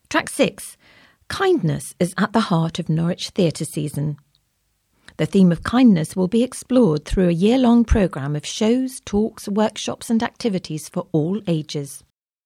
Track 6. Kindness is at the heart of Norwich Theatre season. The theme of kindness will be explored through a year-long programme of shows, talks, workshops and activities for all ages.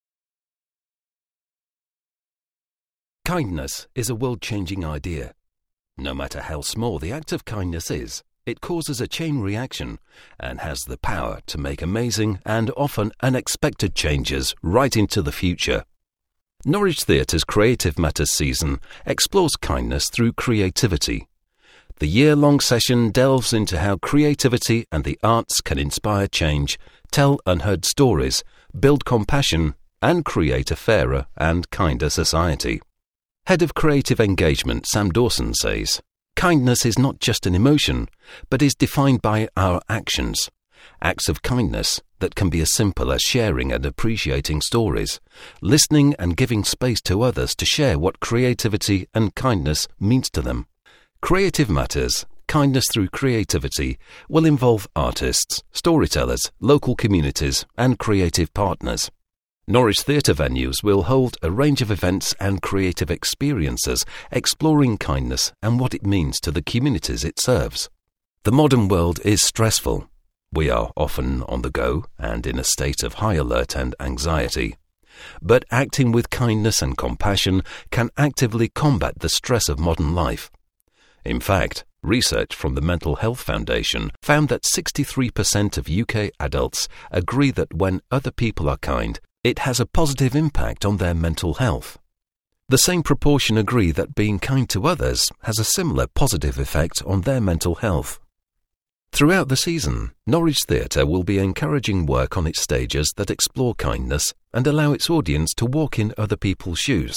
Kindness is a world-changing idea. No matter how small the act of kindness is, it causes a chain reaction and has the power to make amazing and often unexpected changes right into the future. Norwich Theatre's Creative Matters season explores kindness through creativity. The year-long session delves into how creativity and the arts can inspire change, tell unheard stories, build compassion, and create a fairer and kinder society. Head of Creative Engagement Sam Dawson says, "Kindness is not just an emotion, but is defined by our actions. Acts of kindness that can be as simple as sharing and appreciating stories, listening and giving space to others to share what creativity and kindness means to them. Creative Matters, Kindness Through Creativity, will involve artists, storytellers, local communities and creative partners. Norwich Theatre venues will hold a range of events and creative experiences exploring kindness and what it means to the communities it serves. The modern world is stressful. We are often on the go and in a state of high alert and anxiety. But acting with kindness and compassion can actively combat the stress of modern life. In fact, research from the Mental Health Foundation found that 63% of UK adults agree that when other people are kind, it has a positive impact on their mental health. The same proportion agree that being kind to others has a similar positive effect on their mental health. Throughout the season, Norwich Theatre will be encouraging work on its stages that explore kindness and allow its audience to walk in other people's shoes.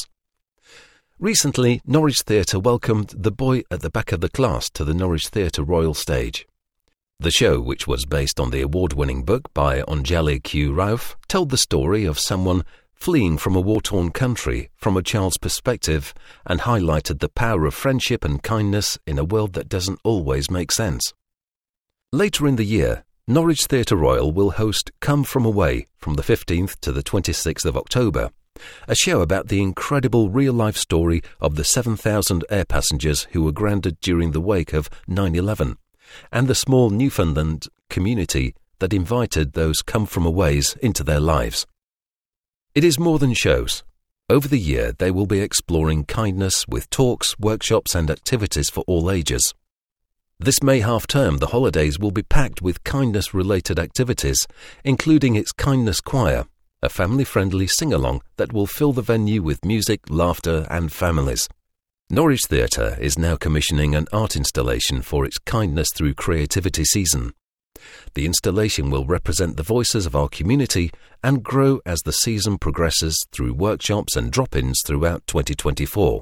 Recently, Norwich Theatre welcomed The Boy at the Back of the Class to the Norwich Theatre Royal Stage. The show, which was based on the award-winning book by Anjali Q. Rauf, told the story of someone fleeing from a war-torn country from a child's perspective and highlighted the power of friendship and kindness in a world that doesn't always make sense. Later in the year, Norwich Theatre Royal will host Come From Away from the 15th to the 26th of October, a show about the incredible real-life story of the 7,000 air passengers who were grounded during the wake of 9/11, and the small Newfoundland community that invited those come-from-aways into their lives. It is more than shows. Over the year, they will be exploring kindness with talks, workshops and activities for all ages. This May half-term, the holidays will be packed with kindness-related activities, including its Kindness Choir, a family-friendly sing-along that will fill the venue with music, laughter and families. Norwich Theatre is now commissioning an art installation for its Kindness Through Creativity season. The installation will represent the voices of our community and grow as the season progresses through workshops and drop-ins throughout 2024.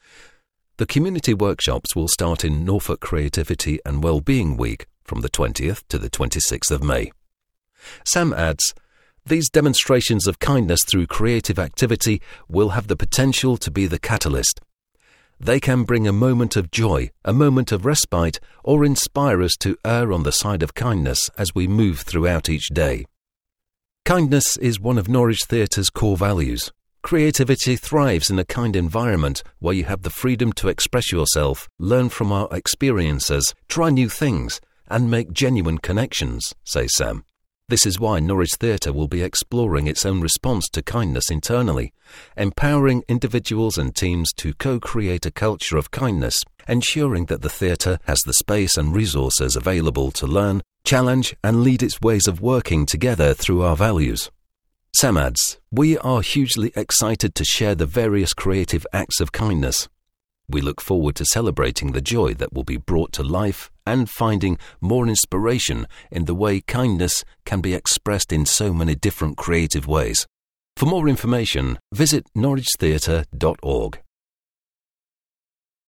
The community workshops will start in Norfolk Creativity and Wellbeing Week from the 20th to the 26th of May. Sam adds, "These demonstrations of kindness through creative activity will have the potential to be the catalyst. They can bring a moment of joy, a moment of respite, or inspire us to err on the side of kindness as we move throughout each day." Kindness is one of Norwich Theatre's core values. Creativity thrives in a kind environment where you have the freedom to express yourself, learn from our experiences, try new things, and make genuine connections, says Sam. This is why Norwich Theatre will be exploring its own response to kindness internally, empowering individuals and teams to co-create a culture of kindness, ensuring that the theatre has the space and resources available to learn, challenge, and lead its ways of working together through our values. Sam adds, "We are hugely excited to share the various creative acts of kindness. We look forward to celebrating the joy that will be brought to life and finding more inspiration in the way kindness can be expressed in so many different creative ways." For more information, visit norwichtheatre.org.